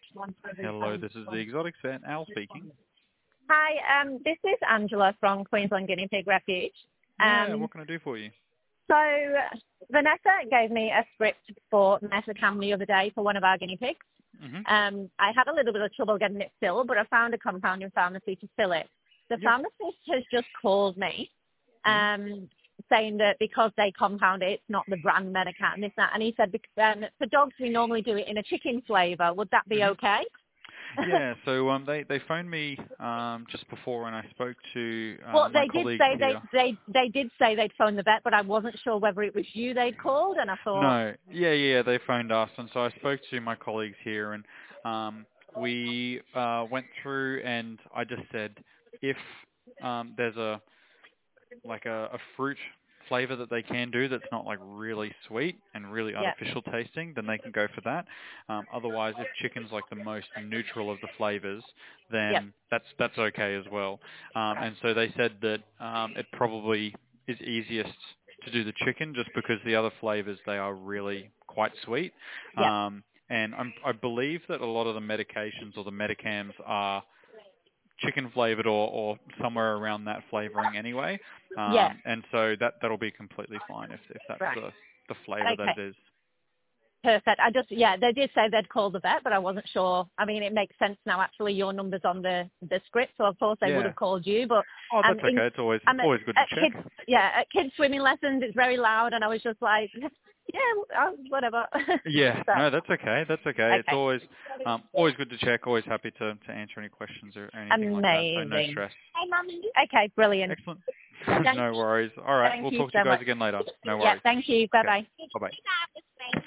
Hello, this is the Exotic Vet, Al speaking. Hi, this is Angela from Queensland Guinea Pig Refuge. Yeah, what can I do for you? So Vanessa gave me a script for Metacam the other day for one of our guinea pigs. Mm-hmm. I had a little bit of trouble getting it filled, but I found a compounding pharmacy to fill it. The pharmacist has just called me saying that because they compound it, it's not the brand Metacam and this, that. And he said, for dogs, we normally do it in a chicken flavour. Would that be okay? Yeah, so they phoned me just before, and I spoke to well, my they did colleagues say here. they did say they'd phoned the vet, but I wasn't sure whether it was you they'd called, and I thought No, yeah, they phoned us, and so I spoke to my colleagues here, and we went through, and I just said if there's a fruit flavor that they can do that's not like really sweet and really artificial tasting, then they can go for that. Otherwise, if chicken's like the most neutral of the flavors, then that's okay as well. And so they said that it probably is easiest to do the chicken just because the other flavors, they are really quite sweet. And I believe that a lot of the medications or the Metacams are chicken flavored or somewhere around that flavoring anyway. And so that'll be completely fine if that's the flavor that it is. Perfect. They did say they'd call the vet, but I wasn't sure. I mean, it makes sense now. Actually, your number's on the script, so of course they would have called you. But that's okay. It's always good to check. At kids swimming lessons, it's very loud, and I was just like, whatever. Yeah, So, no, that's okay. That's okay. It's always good to check. Always happy to answer any questions or anything like that. So no stress. Hey, Mummy. Okay, brilliant. Excellent. No worries. All right, we'll talk to you guys again later. No worries. Yeah, thank you. Bye bye. Bye bye.